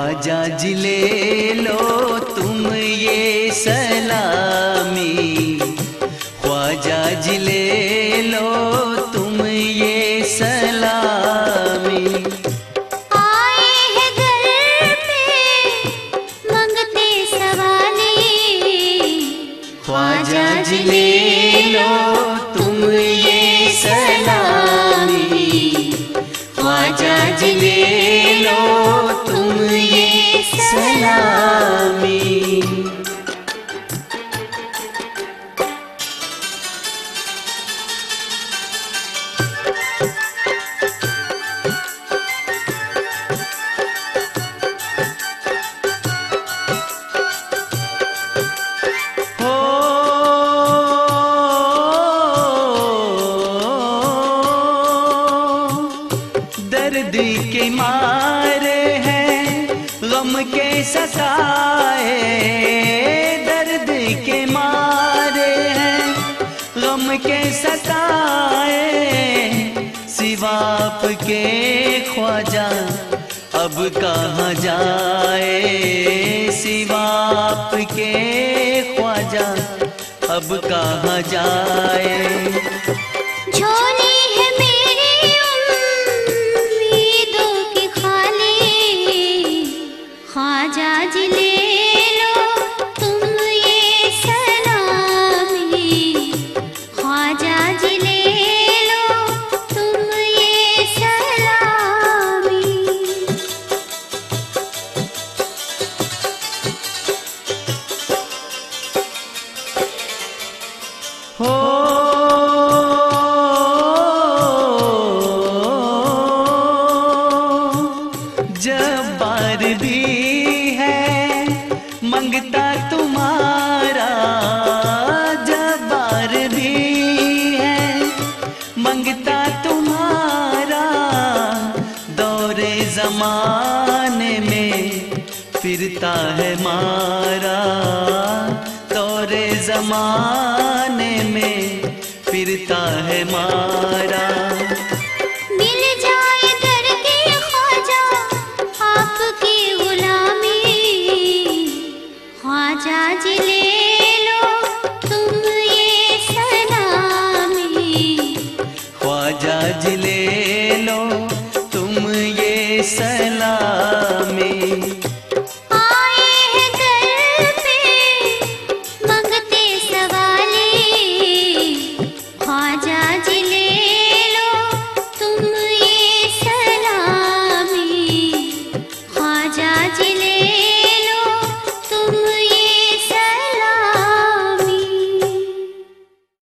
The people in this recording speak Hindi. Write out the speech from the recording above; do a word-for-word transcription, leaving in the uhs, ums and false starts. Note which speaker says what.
Speaker 1: ख्वाजा जी ले लो तुम ये सलामी, ख्वाजा जी ले लो तुम ये सलामी।
Speaker 2: आए हैं घर पे मंगते सवाली,
Speaker 1: ख्वाजा जी ले लो तुम ये सलामी, ख्वाजा जी ले लो तुम ये सलामी। दर्द के मारे हैं गम के सताए, दर्द के मारे हैं गम के सताए, सिवा आपके ख्वाजा अब कहाँ जाए, सिवा आपके ख्वाजा अब कहाँ जाए।
Speaker 2: झोली है मेरी उम्मीदों की खाली, ख्वाजा जी ले लो तुम ये सलामी, ख्वाजा जी ले लो तुम ये सलामी।
Speaker 1: हो जब्बार भी है मंगता तुम्हारा, जब्बार भी है मंगता तुम्हारा, दौरे जमाने में फिरता है मारा, दौरे जमाने में फिरता है मारा।
Speaker 2: मिल जाए दर के ख्वाजा आपकी गुलामी, ख्वाजा जी ले लो तुम ये सलामी,
Speaker 1: ख्वाजा जी ले लो तुम ये सलामी।